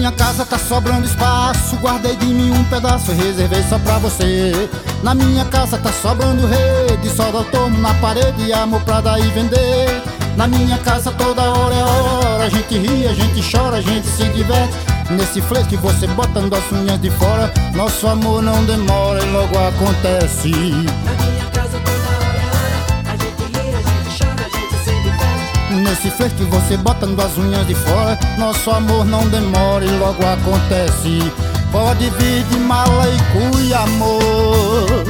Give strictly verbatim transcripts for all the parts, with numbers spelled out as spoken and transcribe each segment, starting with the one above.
minha casa tá sobrando espaço, guardei de mim um pedaço e reservei só pra você. Na minha casa tá sobrando rede, só dá torno na parede, amor pra dar e vender. Na minha casa toda hora é hora, a gente ri, a gente chora, a gente se diverte. Nesse flerte que você bota nas unhas de fora, nosso amor não demora e logo acontece. Na minha casa toda hora é hora, a gente ri, a gente chora, a gente se diverte. Nesse flerte que você bota nas unhas de fora, nosso amor não demora e logo acontece. Pode vir de mala e cuia, amor,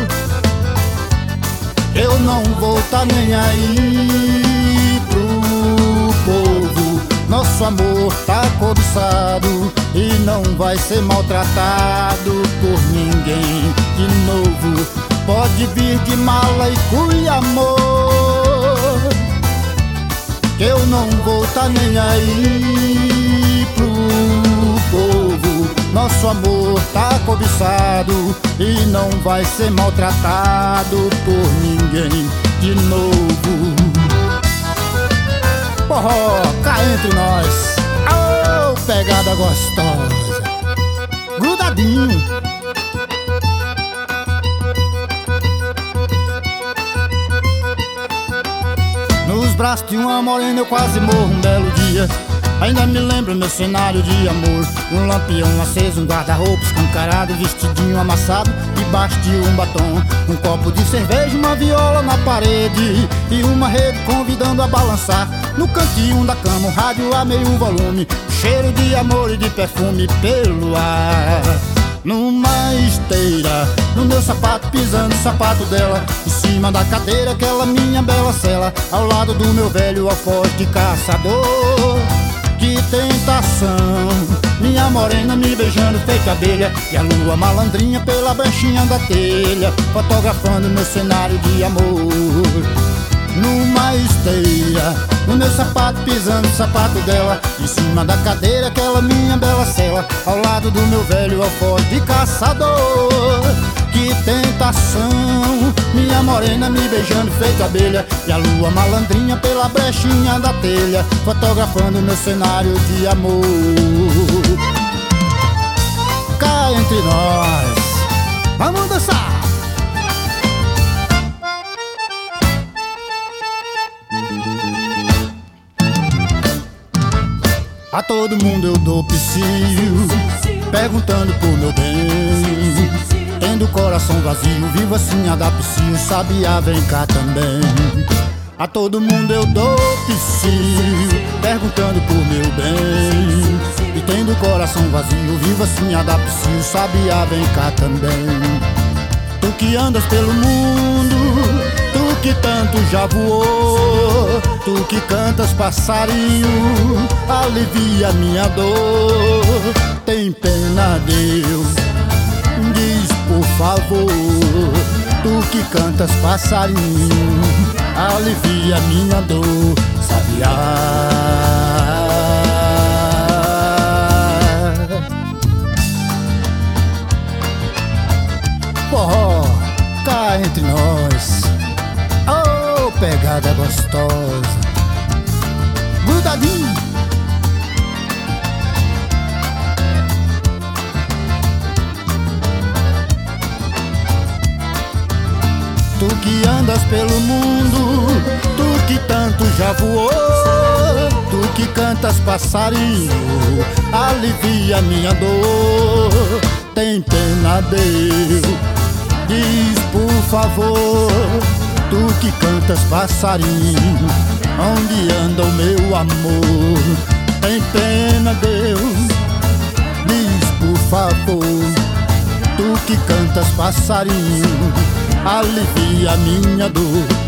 eu não vou tá nem aí pro povo. Nosso amor tá cobiçado e não vai ser maltratado por ninguém de novo. Pode vir de mala e cuia, amor, que eu não vou tá nem aí pro povo. Nosso amor tá cobiçado e não vai ser maltratado por ninguém de novo. Forró, cá entre nós, oh, pegada gostosa, grudadinho. Nos braços de uma morena eu quase morro um belo dia. Ainda me lembro meu cenário de amor, um lampião aceso, um guarda-roupa escancarado, vestidinho amassado, debaixo de um batom, um copo de cerveja, uma viola na parede e uma rede convidando a balançar. No cantinho da cama, um rádio a meio volume, cheiro de amor e de perfume pelo ar. Numa esteira, no meu sapato, pisando o sapato dela, em cima da cadeira, aquela minha bela cela, ao lado do meu velho alfoz de caçador. Que tentação, minha morena me beijando feita abelha, e a lua malandrinha pela branchinha da telha, fotografando meu cenário de amor. Numa esteira, no meu sapato, pisando o sapato dela, em cima da cadeira, aquela minha bela cela, ao lado do meu velho alfoz de caçador. Que tentação, minha morena me beijando feito abelha, e a lua malandrinha pela brechinha da telha, fotografando meu cenário de amor. Cá entre nós, vamos dançar! A todo mundo eu dou psiu, perguntando por meu bem. Tendo o coração vazio, vivo assim a dar psiu, sabiá vem cá também. A todo mundo eu dou psiu, perguntando por meu bem. E tendo o coração vazio, vivo assim a dar psiu, sabiá vem cá também. Tu que andas pelo mundo, tu que tanto já voou, tu que cantas passarinho, alivia minha dor. Tem pena, Deus, diz por favor. Tu que cantas passarinho, alivia minha dor, sabiá. Forró, cá entre nós, oh, pegada gostosa, grudadinho. Tu que andas pelo mundo, tu que tanto já voou, tu que cantas passarinho, alivia minha dor. Tem pena, Deus, diz por favor. Tu que cantas passarinho, onde anda o meu amor? Tem pena, Deus, diz por favor. Tu que cantas passarinho, alivia minha dor.